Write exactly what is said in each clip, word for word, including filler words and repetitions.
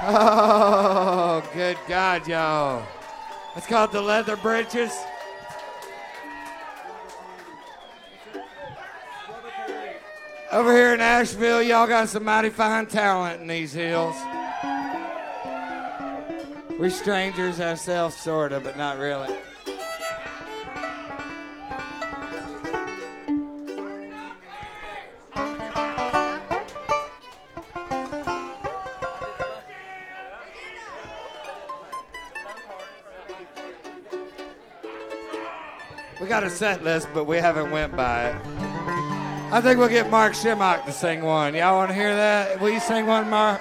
Oh, good God, y'all. It's called the Leather Britches. Over here in Asheville, y'all got some mighty fine talent in these hills. We're strangers ourselves, sort of, but not really. We got a set list, but we haven't went by it. I think we'll get Mark Shimmock to sing one. Y'all want to hear that? Will you sing one, Mark?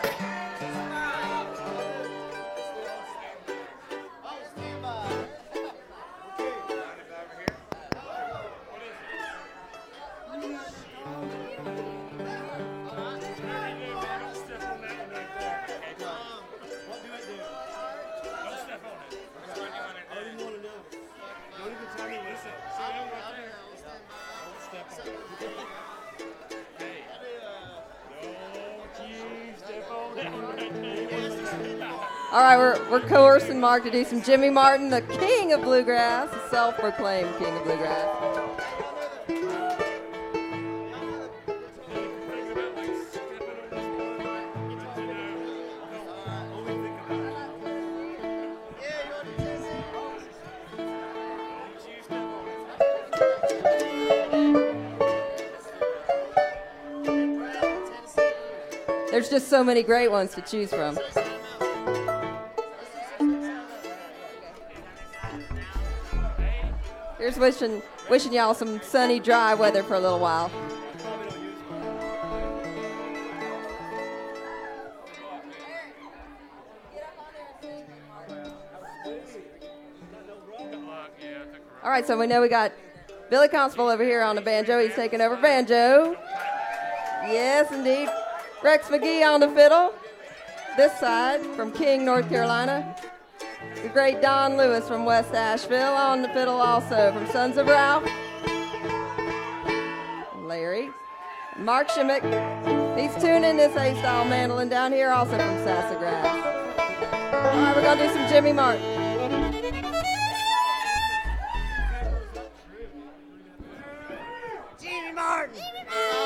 All right, we're, we're coercing Mark to do some Jimmy Martin, the king of bluegrass, the self-proclaimed king of bluegrass. There's just so many great ones to choose from. Here's wishing, wishing y'all some sunny, dry weather for a little while. All right, so we know we got Billy Constable over here on the banjo. He's taking over banjo. Yes, indeed. Rex McGee on the fiddle. This side from King, North Carolina. The great Don Lewis from West Asheville on the fiddle also from Sons of Ralph. Larry. Mark Shimmick. He's tuning this A-style mandolin down here also from Sassafras. All right, we're going to do some Jimmy Martin. Jimmy Martin. Jimmy Martin.